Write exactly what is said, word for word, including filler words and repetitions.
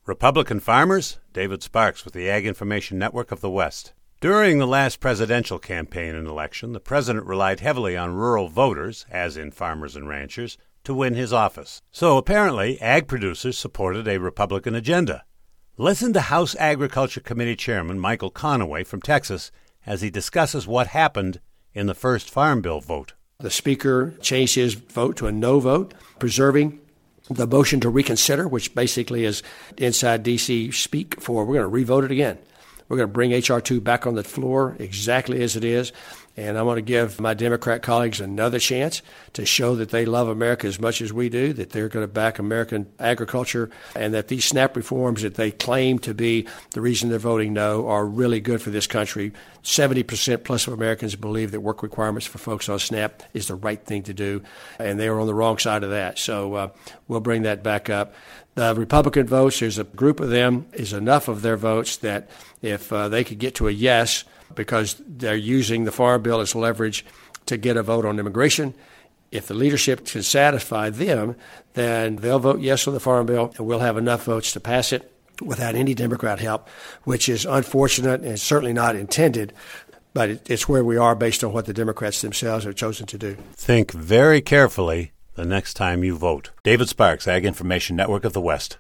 Republican farmers, David Sparks with the Ag Information Network of the West. During the last presidential campaign and election, the president relied heavily on rural voters, as in farmers and ranchers, to win his office. So apparently, ag producers supported a Republican agenda. Listen to House Agriculture Committee Chairman Michael Conaway from Texas as he discusses what happened in the first Farm Bill vote. The Speaker changed his vote to a no vote, preserving the motion to reconsider, which basically is inside D C speak for we're going to revote it again. We're going to bring H R two back on the floor exactly as it is. And I want to give my Democrat colleagues another chance to show that they love America as much as we do, that they're going to back American agriculture, and that these SNAP reforms that they claim to be the reason they're voting no are really good for this country. seventy percent plus of Americans believe that work requirements for folks on SNAP is the right thing to do, and they are on the wrong side of that. So uh, we'll bring that back up. The Republican votes, there's a group of them, is enough of their votes that if uh, they could get to a yes, because they're using the Farm Bill as leverage to get a vote on immigration. If the leadership can satisfy them, then they'll vote yes on the Farm Bill, and we'll have enough votes to pass it without any Democrat help, which is unfortunate and certainly not intended, but it's where we are based on what the Democrats themselves have chosen to do. Think very carefully the next time you vote. David Sparks, Ag Information Network of the West.